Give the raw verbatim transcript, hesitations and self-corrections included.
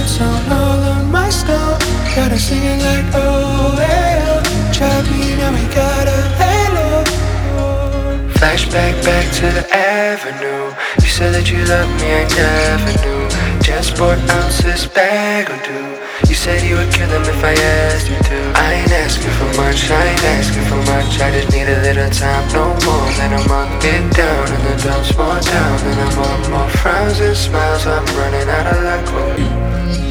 notes on all of my stuff. Got her singing like oh hey oh. Trap me now we got a halo. Flashback back to the avenue. You said that you loved me, I never knew. Just bought ounces, bag or two. You said you would kill them if I asked you to. I ain't asking for much, I ain't asking for much. I just need a little time, no more than a month. Get down in the dumps, more down than a month. More frowns and smiles, I'm running out of luck.